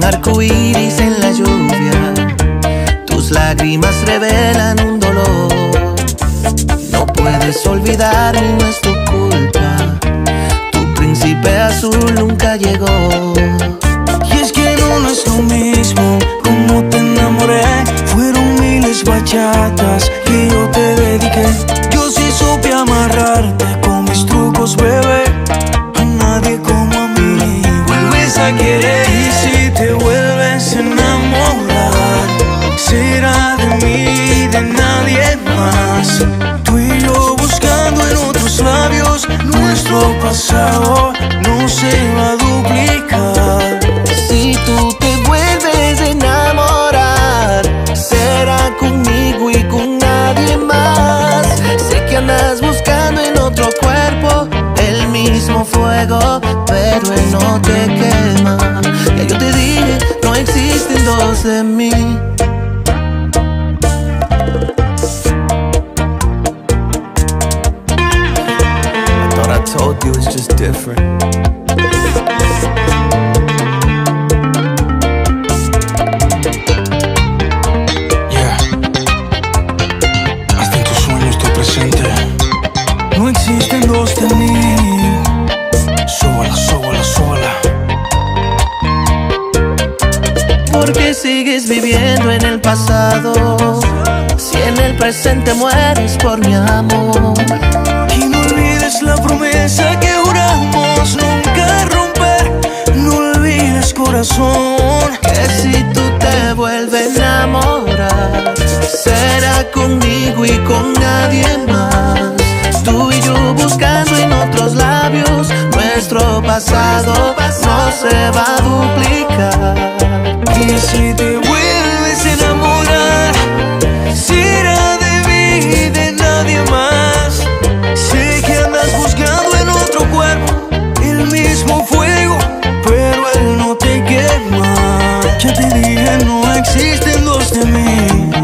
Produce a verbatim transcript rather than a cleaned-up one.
arcoíris en la lluvia, tus lágrimas revelan un dolor. No puedes olvidarme, no es tu culpa, tu príncipe azul nunca llegó. Y es que no, no es lo mismo como te enamoré. Fueron miles bachatas que yo te dediqué. Yo sí supe amarrarte con mis trucos, bebé. A nadie como a mí vuelves a querer. Y si te vuelves a enamorar, será de mí, de nadie más. Tú y yo buscando en otros labios, nuestro pasado no se va a duplicar. Si tú te vuelves a enamorar, será conmigo y con nadie más. Sé que andas buscando en otro cuerpo el mismo fuego, pero él no te quema. Ya yo te dije, no existen dos de mí. I thought I told you it's just different. No existen dos de mí. Súbala, súbala, súbala. ¿Por qué sigues viviendo en el pasado si en el presente mueres por mi amor? Y no olvides la promesa que juramos nunca romper. No olvides, corazón, que si tú te vuelves a enamorar, será conmigo y con nadie más. Tú y yo buscando en otros labios, nuestro pasado no se va a duplicar. y si te vuelves a enamorar, será de mí y de nadie más. Sé que andas buscando en otro cuerpo el mismo fuego, pero él no te quema. Ya te dije, no existen dos de mí.